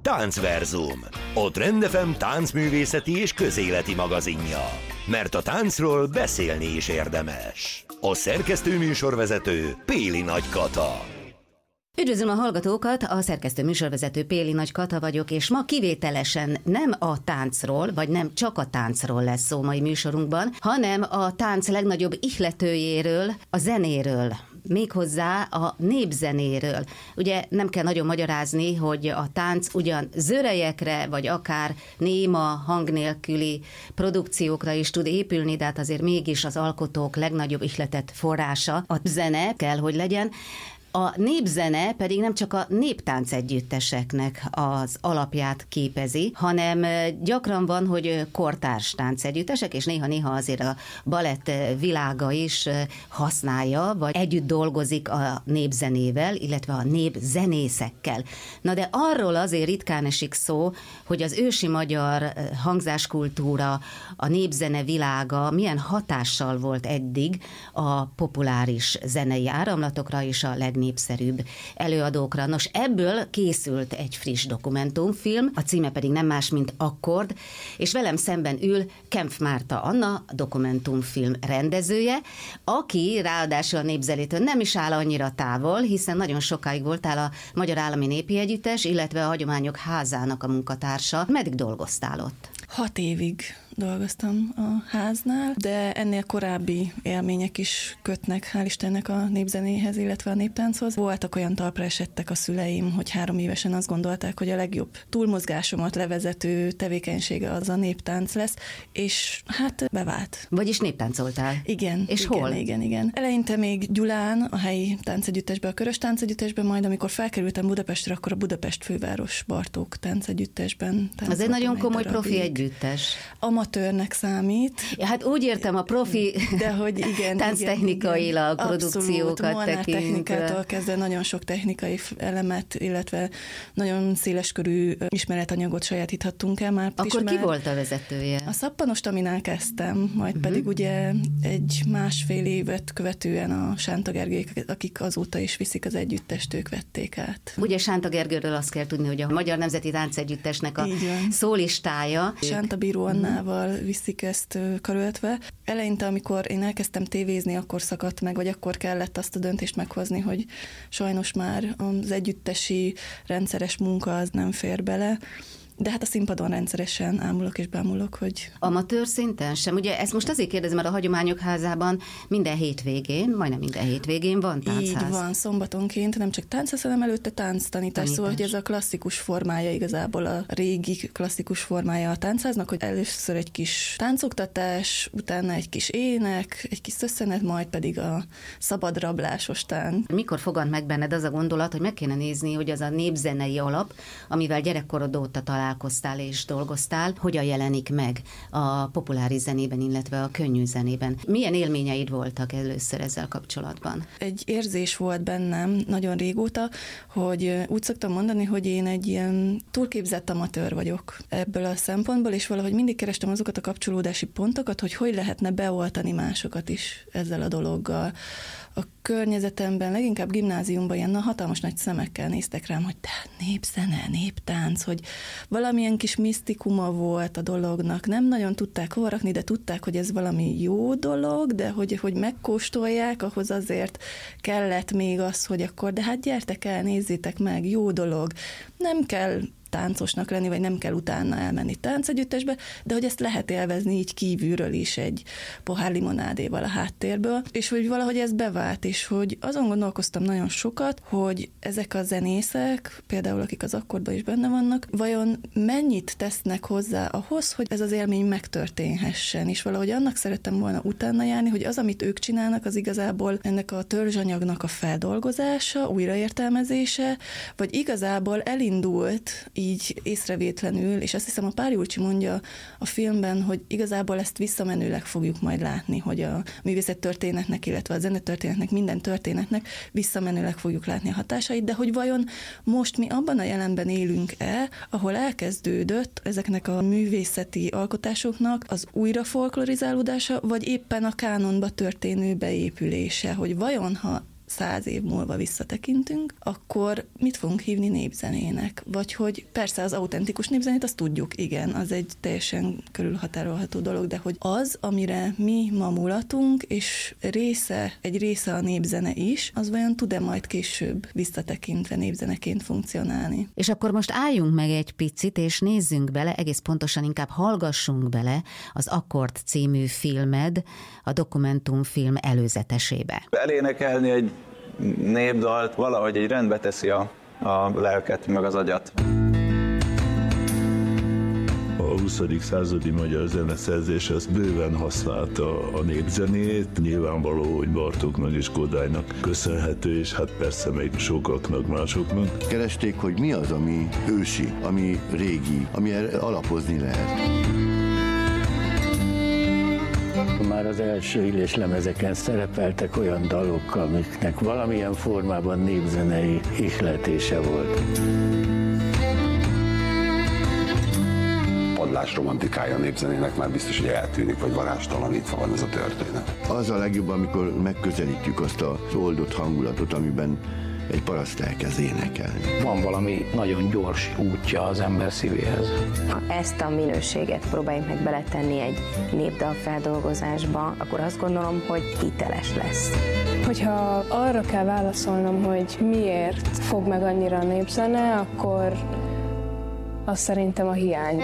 Táncverzum, a Trend FM táncművészeti és közéleti magazinja. Mert a táncról beszélni is érdemes. A szerkesztő műsorvezető Péli Nagy Kata. Üdvözlöm a hallgatókat, a szerkesztő műsorvezető Péli Nagy Kata vagyok, és ma kivételesen nem a táncról, vagy nem csak a táncról lesz szó mai műsorunkban, hanem a tánc legnagyobb ihletőjéről, a zenéről. Méghozzá a népzenéről. Ugye nem kell nagyon magyarázni, hogy a tánc ugyan zörejekre, vagy akár néma, hang nélküli produkciókra is tud épülni, de hát azért mégis az alkotók legnagyobb ihletett forrása a zene kell, hogy legyen. A népzene pedig nem csak a néptánc együtteseknek az alapját képezi, hanem gyakran van, hogy kortárs táncegyüttesek, és néha-néha azért a balett világa is használja, vagy együtt dolgozik a népzenével, illetve a népzenészekkel. Na de arról azért ritkán esik szó, hogy az ősi magyar hangzáskultúra, a népzene világa milyen hatással volt eddig a populáris zenei áramlatokra és a legnépszerűbb előadókra. Nos, ebből készült egy friss dokumentumfilm, a címe pedig nem más, mint Akkord, és velem szemben ül Kempf Márta Anna, a dokumentumfilm rendezője, aki ráadásul a népzenétől nem is áll annyira távol, hiszen nagyon sokáig voltál a Magyar Állami Népi Együttes, illetve a Hagyományok Házának a munkatársa. Meddig dolgoztál ott? 6 évig dolgoztam a háznál, de ennél korábbi élmények is kötnek, hál' Istennek, a népzenéhez, illetve a néptánchoz. Voltak olyan talpra esettek a szüleim, hogy 3 évesen azt gondolták, hogy a legjobb túlmozgásomat levezető tevékenysége az a néptánc lesz, és hát bevált. Vagyis néptáncoltál? Igen. És igen, hol? Igen. Eleinte még Gyulán, a helyi táncegyüttesben, a Körös táncegyüttesben, majd amikor felkerültem Budapestre, akkor a Budapest főváros Bartók táncegyüttesben. Az egy nagyon komoly profi együttes. Amatőrnek számít. Ja, hát úgy értem, a profi de hogy igen, tánctechnikailag igen. produkciókat Molnár tekintve. technikától kezdve nagyon sok technikai elemet, illetve nagyon széleskörű ismeretanyagot sajátíthattunk el már. Akkor ki volt a vezetője? A Szappanost, aminál kezdtem, majd pedig ugye egy 1,5 évet követően a Sánta Gergelyek, akik azóta is viszik az együttest, ők vették át. Ugye Sánta Gergőről azt kell tudni, hogy a Magyar Nemzeti Táncegyüttesnek a szólistája. Sánta Bíró Annával viszik ezt karöltve. Eleinte, amikor én elkezdtem tévézni, akkor szakadt meg, vagy akkor kellett azt a döntést meghozni, hogy sajnos már az együttesi rendszeres munka az nem fér bele. De hát a színpadon rendszeresen ámulok és bámulok, hogy... Amatőr szinten sem? Ugye ezt most azért kérdezem, mert a Hagyományok Házában majdnem minden hétvégén van táncház. Így van, szombatonként nem csak táncház, hanem előtte tánctanítás, szóval hogy ez a klasszikus formája igazából, a régi klasszikus formája a táncháznak, hogy először egy kis táncoktatás, utána egy kis ének, egy kis szösszenet, majd pedig a szabad rablásos tánc. Mikor fogant meg benned az a gondolat, hogy meg kéne nézni, hogy az a népzenei alap, amivel gyerekkorod óta találkoztál és dolgoztál, hogyan jelenik meg a populáris zenében, illetve a könnyű zenében. Milyen élményeid voltak először ezzel kapcsolatban? Egy érzés volt bennem nagyon régóta, hogy úgy szoktam mondani, hogy én egy ilyen túlképzett amatőr vagyok ebből a szempontból, és valahogy mindig kerestem azokat a kapcsolódási pontokat, hogy lehetne beoltani másokat is ezzel a dologgal. A környezetemben, leginkább gimnáziumban ilyen hatalmas nagy szemekkel néztek rám, hogy de népzene, néptánc, hogy valamilyen kis misztikuma volt a dolognak. Nem nagyon tudták hova rakni, de tudták, hogy ez valami jó dolog, de hogy megkóstolják, ahhoz azért kellett még az, hogy akkor, de hát gyertek el, nézzétek meg, jó dolog. Nem kell táncosnak lenni, vagy nem kell utána elmenni táncegyüttesbe, de hogy ezt lehet élvezni így kívülről is egy pohár limonádéval a háttérből, és hogy valahogy ez bevált, és hogy azon gondolkoztam nagyon sokat, hogy ezek a zenészek, például akik az Akkordban is benne vannak, vajon mennyit tesznek hozzá ahhoz, hogy ez az élmény megtörténhessen, és valahogy annak szerettem volna utána járni, hogy az, amit ők csinálnak, az igazából ennek a törzsanyagnak a feldolgozása, újraértelmezése, vagy igazából elindult így észrevétlenül, és azt hiszem a Pári Ulcsi mondja a filmben, hogy igazából ezt visszamenőleg fogjuk majd látni, hogy a művészettörténetnek, illetve a zenetörténetnek, minden történetnek visszamenőleg fogjuk látni a hatásait, de hogy vajon most mi abban a jelenben élünk-e, ahol elkezdődött ezeknek a művészeti alkotásoknak az újra folklorizálódása, vagy éppen a kánonba történő beépülése, hogy vajon ha 100 év múlva visszatekintünk, akkor mit fogunk hívni népzenének? Vagy hogy persze az autentikus népzenét, azt tudjuk, igen, az egy teljesen körülhatárolható dolog, de hogy az, amire mi ma mulatunk, és egy része a népzene is, az vajon tud-e majd később visszatekintve népzeneként funkcionálni? És akkor most álljunk meg egy picit, és nézzünk bele, egész pontosan inkább hallgassunk bele az Akkord című filmed, a dokumentumfilm előzetesébe. Elénekelni egy népdalt valahogy egy rendbe teszi a lelket, meg az agyat. A 20. századi magyar zeneszerzés az bőven használta a népzenét. Nyilvánvaló, hogy Bartóknak és Kodálynak köszönhető, és hát persze még sokaknak, másoknak. Keresték, hogy mi az, ami ősi, ami régi, ami alapozni lehet. Már az első illéslemezeken szerepeltek olyan dalok, amiknek valamilyen formában népzenei ihletése volt. Padlás romantikája a népzenének már biztos, hogy eltűnik, vagy varástalanítva van ez a történet. Az a legjobb, amikor megközelítjük azt az oldott hangulatot, amiben egy paraszt elkezd énekelni. Van valami nagyon gyors útja az ember szívéhez. Ha ezt a minőséget próbáljuk meg beletenni egy népdal feldolgozásba, akkor azt gondolom, hogy hiteles lesz. Hogyha arra kell válaszolnom, hogy miért fog meg annyira a népzene, akkor az szerintem a hiány.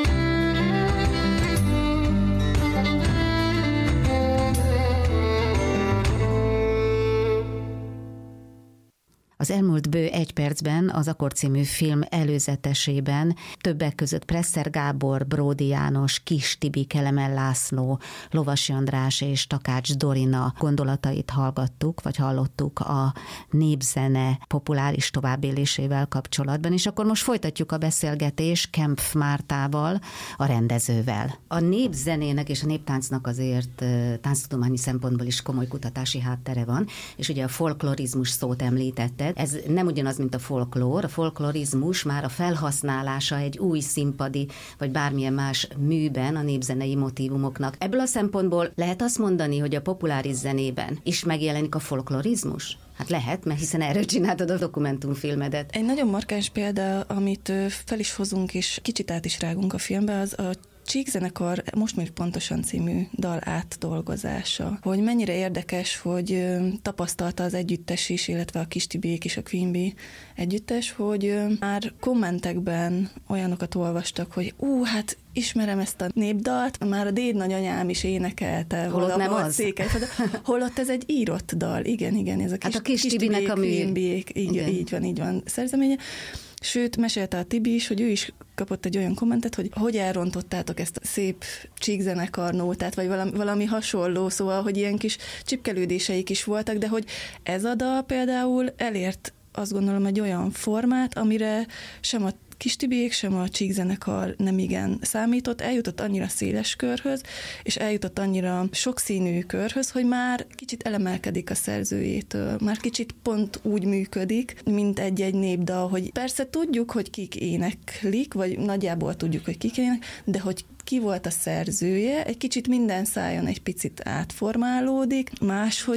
Az elmúlt bő 1 percben az Akkord című film előzetesében többek között Presser Gábor, Bródi János, Kis Tibi, Kelemen László, Lovasi András és Takács Dorina gondolatait hallottuk a népzene populáris továbbélésével kapcsolatban, és akkor most folytatjuk a beszélgetést Kempf Mártával, a rendezővel. A népzenének és a néptáncnak azért tánctudományi szempontból is komoly kutatási háttere van, és ugye a folklorizmus szót említetted. Ez nem ugyanaz, mint a folklór. A folklorizmus már a felhasználása egy új színpadi, vagy bármilyen más műben a népzenei motívumoknak. Ebből a szempontból lehet azt mondani, hogy a populáris zenében is megjelenik a folklorizmus? Hát lehet, mert hiszen erről csináltad a dokumentumfilmedet. Egy nagyon markáns példa, amit fel is hozunk, és kicsit át is rágunk a filmbe, az a Csíkzenekar Most még pontosan című dal átdolgozása. Hogy mennyire érdekes, hogy tapasztalta az együttes is, illetve a Kis Tibiék is, a Queen Bee együttes, hogy már kommentekben olyanokat olvastak, hogy hát ismerem ezt a népdalt, már a déd nagyanyám is énekelte. Holott nem az? Holott ez egy írott dal. Igen, ez a Kis Tibinek a Queen Bee, így van szerzeménye. Sőt, mesélte a Tibi is, hogy ő is kapott egy olyan kommentet, hogy elrontottátok ezt a szép csíkzenekar nótát, vagy valami hasonló, szóval, hogy ilyen kis csipkelődéseik is voltak, de hogy ez a dal például elért, azt gondolom, egy olyan formát, amire sem a Kis Tibiék, sem a csíkzenekar nem igen számított, eljutott annyira széles körhöz, és eljutott annyira sokszínű körhöz, hogy már kicsit elemelkedik a szerzőjétől, már kicsit pont úgy működik, mint egy népdal, hogy persze tudjuk, hogy kik éneklik, vagy nagyjából tudjuk, hogy kik ének, de hogy ki volt a szerzője, egy kicsit minden szájon egy picit átformálódik, máshogy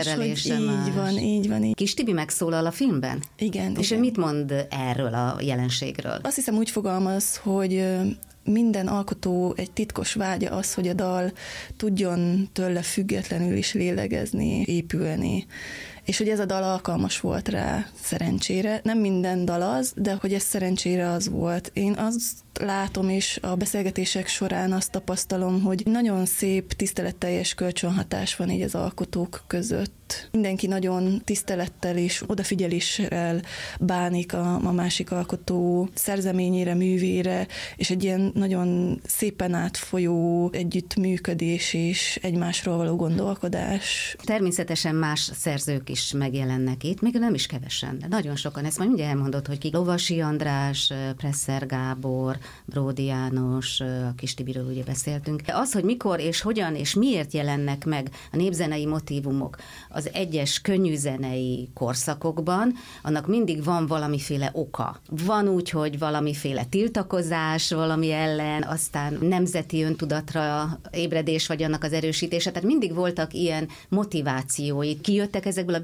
így van. Kis Tibi megszólal a filmben? Igen. És ő mit mond erről a jelenségről? Azt hiszem úgy fogalmaz, hogy minden alkotó egy titkos vágya az, hogy a dal tudjon tőle függetlenül is lélegezni, épülni. És hogy ez a dal alkalmas volt rá, szerencsére. Nem minden dal az, de hogy ez szerencsére az volt. Én azt látom, és a beszélgetések során azt tapasztalom, hogy nagyon szép, tiszteletteljes kölcsönhatás van így az alkotók között. Mindenki nagyon tisztelettel és odafigyeléssel bánik a másik alkotó szerzeményére, művére, és egy ilyen nagyon szépen átfolyó együttműködés és egymásról való gondolkodás. Természetesen más szerzők is megjelennek itt, még nem is kevesen, de nagyon sokan. Ezt majd mindjárt elmondod, hogy ki. Lovasi András, Presser Gábor, Bródi János, a Kis Tibiről ugye beszéltünk. Az, hogy mikor és hogyan és miért jelennek meg a népzenei motívumok az egyes könnyűzenei korszakokban, annak mindig van valamiféle oka. Van úgy, hogy valamiféle tiltakozás valami ellen, aztán nemzeti öntudatra ébredés vagy annak az erősítése, tehát mindig voltak ilyen motivációi. Kijöttek ezekből a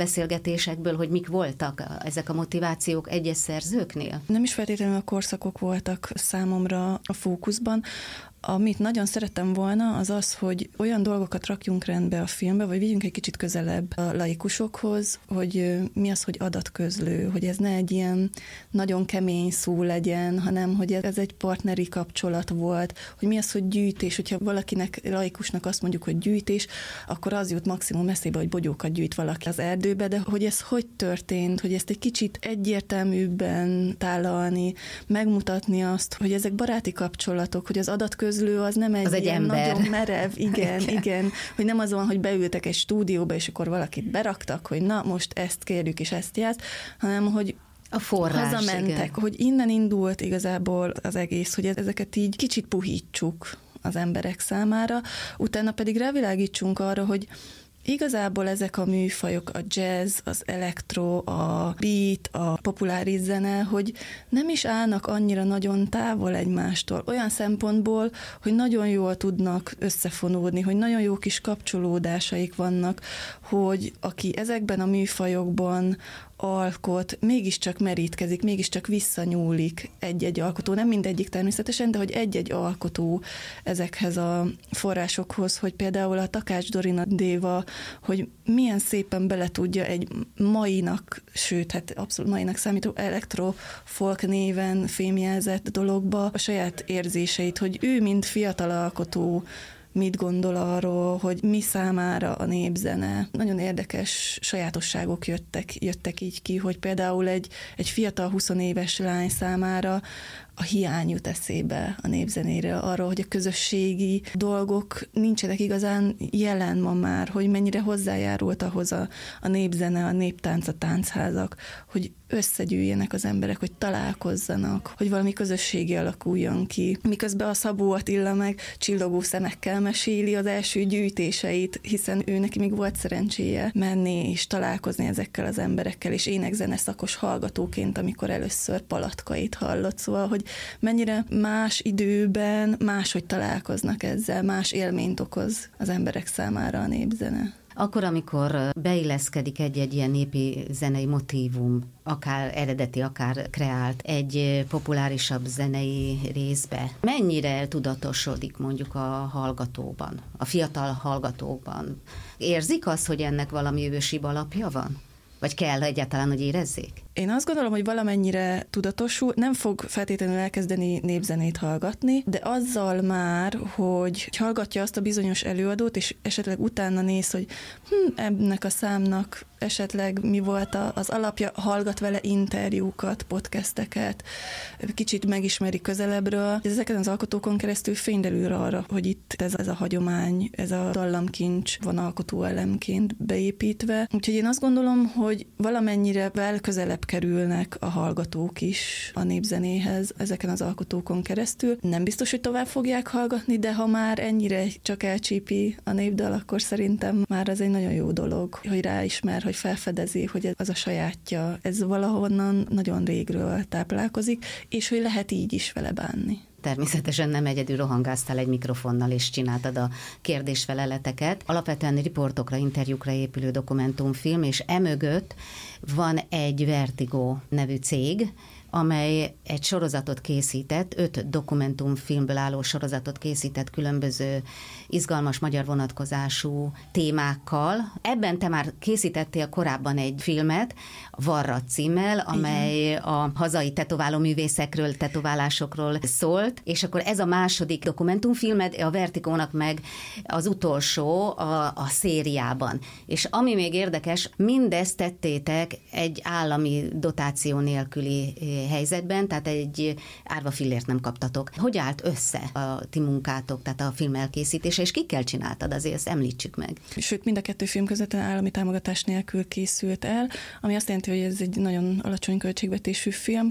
beszélgetésekből, hogy mik voltak ezek a motivációk egyes szerzőknél? Nem is feltétlenül a korszakok voltak számomra a fókuszban. Amit nagyon szerettem volna, az az, hogy olyan dolgokat rakjunk rendbe a filmbe, vagy vigyünk egy kicsit közelebb a laikusokhoz, hogy mi az, hogy adatközlő, hogy ez ne egy ilyen nagyon kemény szó legyen, hanem hogy ez egy partneri kapcsolat volt, hogy mi az, hogy gyűjtés, hogyha valakinek, laikusnak azt mondjuk, hogy gyűjtés, akkor az jut maximum eszébe, hogy bogyókat gyűjt valaki az erdőbe, de hogy ez hogy történt, hogy ezt egy kicsit egyértelműbben tálalni, megmutatni azt, hogy ezek baráti kapcsolatok, hogy az adatközlő az nem egy, az egy ilyen ember. Nagyon merev, igen, hogy nem az van, hogy beültek egy stúdióba, és akkor valakit beraktak, hogy na, most ezt kérjük, és ezt játsz, hanem, hogy a forrás, hazamentek, igen. Hogy innen indult igazából az egész, hogy ezeket így kicsit puhítsuk az emberek számára, utána pedig rávilágítsunk arra, hogy igazából ezek a műfajok, a jazz, az elektro, a beat, a populáris zene, hogy nem is állnak annyira nagyon távol egymástól. Olyan szempontból, hogy nagyon jól tudnak összefonódni, hogy nagyon jó kis kapcsolódásaik vannak, hogy aki ezekben a műfajokban alkot, mégiscsak merítkezik, mégiscsak visszanyúlik egy-egy alkotó, nem mindegyik természetesen, de hogy egy-egy alkotó ezekhez a forrásokhoz, hogy például a Takács Dorina Déva, hogy milyen szépen bele tudja egy mainak, sőt, hát abszolút mainak számító elektrofolk néven fémjelzett dologba a saját érzéseit, hogy ő, mint fiatal alkotó, mit gondol arról, hogy mi számára a népzene. Nagyon érdekes sajátosságok jöttek így ki, hogy például egy fiatal 20 éves lány számára a hiány jut eszébe a népzenére, arról, hogy a közösségi dolgok nincsenek igazán jelen ma már, hogy mennyire hozzájárult ahhoz a népzene, a néptánc, a táncházak, hogy összegyűjjenek az emberek, hogy találkozzanak, hogy valami közösségi alakuljon ki. Miközben a Szabó Attila meg csillogó szemekkel meséli az első gyűjtéseit, hiszen ő neki még volt szerencséje menni és találkozni ezekkel az emberekkel, és énekzene szakos hallgatóként, amikor először Palatkait hallott, szóval, hogy mennyire más időben máshogy találkoznak ezzel, más élményt okoz az emberek számára a népzene. Akkor, amikor beilleszkedik egy ilyen népi zenei motívum, akár eredeti, akár kreált egy populárisabb zenei részbe, mennyire tudatosodik mondjuk a hallgatóban, a fiatal hallgatókban? Érzik azt, hogy ennek valami ősibb alapja van? Vagy kell egyáltalán, hogy érezzék? Én azt gondolom, hogy valamennyire tudatosul, nem fog feltétlenül elkezdeni népzenét hallgatni, de azzal már, hogy hallgatja azt a bizonyos előadót, és esetleg utána néz, hogy ennek a számnak esetleg mi volt az alapja, hallgat vele interjúkat, podcasteket, kicsit megismeri közelebbről. Ezeken az alkotókon keresztül fényderül arra, hogy itt ez a hagyomány, ez a dallamkincs van alkotóelemként beépítve. Úgyhogy én azt gondolom, hogy valamennyire közelebb kerülnek a hallgatók is a népzenéhez ezeken az alkotókon keresztül. Nem biztos, hogy tovább fogják hallgatni, de ha már ennyire csak elcsípi a népdal, akkor szerintem már ez egy nagyon jó dolog, hogy ráismer, hogy felfedezi, hogy az a sajátja, ez valahonnan nagyon régről táplálkozik, és hogy lehet így is vele bánni. Természetesen nem egyedül rohangáztál egy mikrofonnal, és csináltad a kérdésfeleleteket. Alapvetően riportokra, interjúkra épülő dokumentumfilm, és emögött van egy Vertigo nevű cég, amely egy sorozatot készített, 5 dokumentumfilmből álló sorozatot készített különböző izgalmas magyar vonatkozású témákkal. Ebben te már készítettél korábban egy filmet, Varrat címmel, amely a hazai tetováló művészekről, tetoválásokról szólt, és akkor ez a második dokumentumfilmed, a Vertigónak meg az utolsó a szériában. És ami még érdekes, mindezt tettétek egy állami dotáció nélküli helyzetben, tehát egy árva fillért nem kaptatok. Hogy állt össze a ti munkátok, tehát a film elkészítése, és kikkel csináltad, azért ezt említsük meg. Sőt, mind a 2 film között állami támogatás nélkül készült el, ami azt jelenti, hogy ez egy nagyon alacsony költségvetésű film.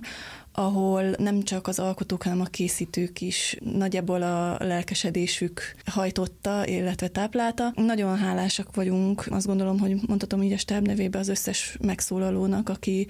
ahol nem csak az alkotók, hanem a készítők is nagyjából a lelkesedésük hajtotta, illetve táplálta. Nagyon hálásak vagyunk, azt gondolom, hogy mondhatom így a stáb nevében az összes megszólalónak, aki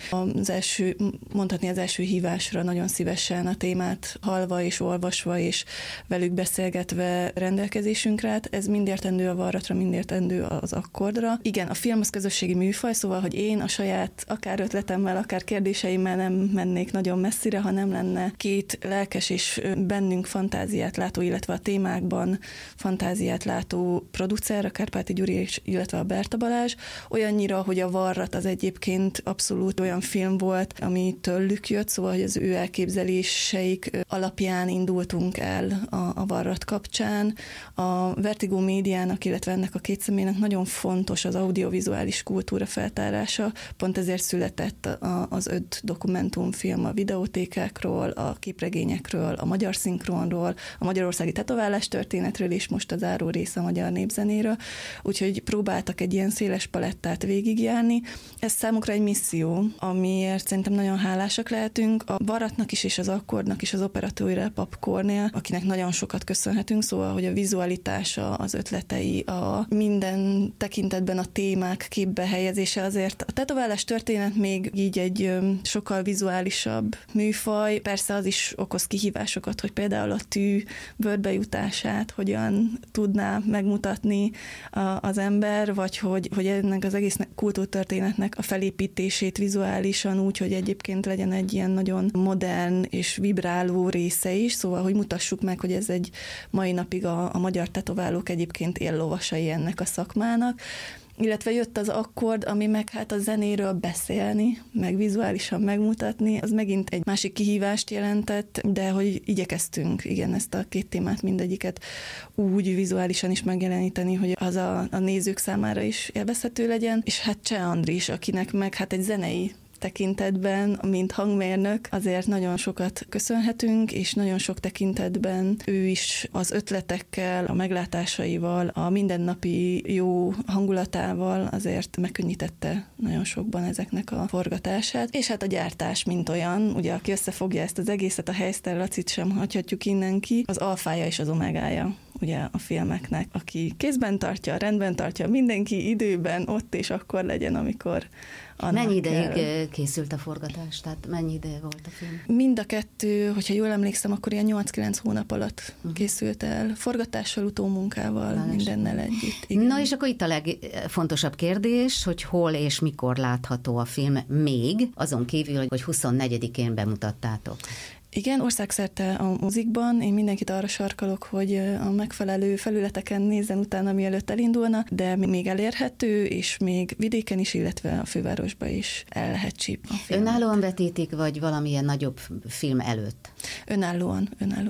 mondhatni az első hívásra nagyon szívesen a témát hallva és olvasva és velük beszélgetve rendelkezésünkre állt. Ez mind értendő a varratra, mind értendő az akkordra. Igen, a film az közösségi műfaj, szóval, hogy én a saját akár ötletemmel, akár kérdéseimmel nem mennék nagyon messzire, ha nem lenne két lelkes és bennünk fantáziát látó, illetve a témákban fantáziát látó producer, a Kárpáti Gyuri, illetve a Berta Balázs, olyannyira, hogy a varrat az egyébként abszolút olyan film volt, ami tőlük jött, szóval, hogy az ő elképzeléseik alapján indultunk el a varrat kapcsán. A Vertigo médiának, illetve ennek a két személynek nagyon fontos az audiovizuális kultúra feltárása, pont ezért született az 5 dokumentumfilm a videótékákról, a képregényekről, a magyar szinkronról, a magyarországi tetoválás történetről, és most a záró része a magyar népzenéről, úgyhogy próbáltak egy ilyen széles palettát végigjárni. Ez számukra egy misszió, amiért szerintem nagyon hálásak lehetünk. A varratnak is, és az akkordnak is, az operatőre Pap Kornél, akinek nagyon sokat köszönhetünk, szóval, hogy a vizualitása, az ötletei, a minden tekintetben a témák képbe helyezése, azért a tetoválás történet még így egy sokkal vizuálisabb műfaj, persze az is okoz kihívásokat, hogy például a tű bőrbe jutását hogyan tudná megmutatni az ember, vagy hogy ennek az egész kultúrtörténetnek a felépítését vizuálisan úgy, hogy egyébként legyen egy ilyen nagyon modern és vibráló része is, szóval, hogy mutassuk meg, hogy ez egy mai napig a magyar tetoválók egyébként éllovasai ennek a szakmának. Illetve jött az akkord, ami meg hát a zenéről beszélni, meg vizuálisan megmutatni, az megint egy másik kihívást jelentett, de hogy igyekeztünk, igen, ezt a két témát mindegyiket úgy vizuálisan is megjeleníteni, hogy az a nézők számára is élvezhető legyen, és hát Cseh Andris, akinek meg hát egy zenei tekintetben, mint hangmérnök, azért nagyon sokat köszönhetünk, és nagyon sok tekintetben ő is az ötletekkel, a meglátásaival, a mindennapi jó hangulatával azért megkönnyítette nagyon sokban ezeknek a forgatását. És hát a gyártás, mint olyan, ugye aki összefogja ezt az egészet, a Heister Lacit sem hagyhatjuk innen ki, az alfája és az omegája ugye a filmeknek, aki kézben tartja, rendben tartja, mindenki időben ott és akkor legyen, amikor mennyi ideig készült a forgatás? Tehát mennyi ideje volt a film? Mind a kettő, hogyha jól emlékszem, akkor ilyen 8-9 hónap alatt készült el. Forgatással, utómunkával, mindennel együtt. Igen. Na és akkor itt a legfontosabb kérdés, hogy hol és mikor látható a film még, azon kívül, hogy 24-én bemutattátok. Igen, országszerte a mozikban. Én mindenkit arra sarkalok, hogy a megfelelő felületeken nézzen utána, mielőtt elindulna, de még elérhető, és még vidéken is, illetve a fővárosba is el lehet csípni. Önállóan vetítik, vagy valamilyen nagyobb film előtt? Önállóan,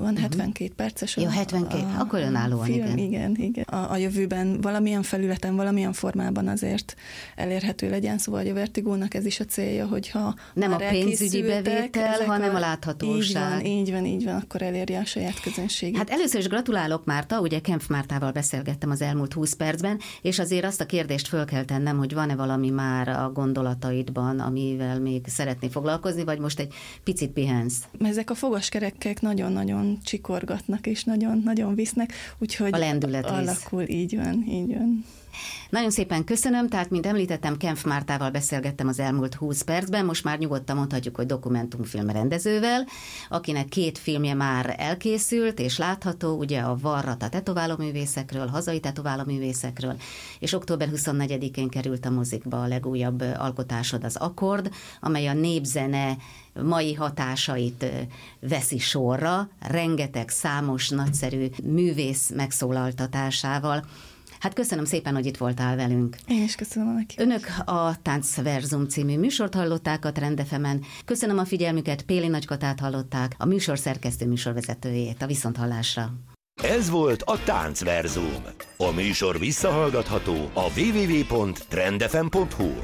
72 perces. Jó, 72, akkor önállóan, film, igen. A jövőben valamilyen felületen, valamilyen formában azért elérhető legyen, szóval a Vertigónak ez is a célja, hogyha nem a pénzügyi bevétel, hanem a láthatóság. Így van, akkor elérje a saját közönségét. Hát először is gratulálok, Márta, ugye Kempf Mártával beszélgettem az elmúlt 20 percben, és azért azt a kérdést föl kell tennem, hogy van-e valami már a gondolataidban, amivel még szeretnél foglalkozni, vagy most egy picit pihensz? Ezek a fogaskerekek nagyon-nagyon csikorgatnak, és nagyon-nagyon visznek, úgyhogy a lendület alakul, így van. Nagyon szépen köszönöm, tehát mint említettem, Kempf Mártával beszélgettem az elmúlt 20 percben, most már nyugodtan mondhatjuk, hogy dokumentumfilm rendezővel, akinek 2 filmje már elkészült és látható, ugye a Varrat a tetoválóművészekről, hazai tetoválóművészekről, és október 24-én került a mozikba a legújabb alkotásod, az Akkord, amely a népzene mai hatásait veszi sorra, rengeteg számos, nagyszerű művész megszólaltatásával. Hát köszönöm szépen, hogy itt voltál velünk. Én is köszönöm neki. Önök a Táncverzum című műsort hallották a Trend FM-en. Köszönöm a figyelmüket, Péli Nagy Katát hallották, a műsor szerkesztő műsorvezetőjét. A viszonthallásra. Ez volt a Táncverzum. A műsor visszahallgatható a www.trendfm.hu.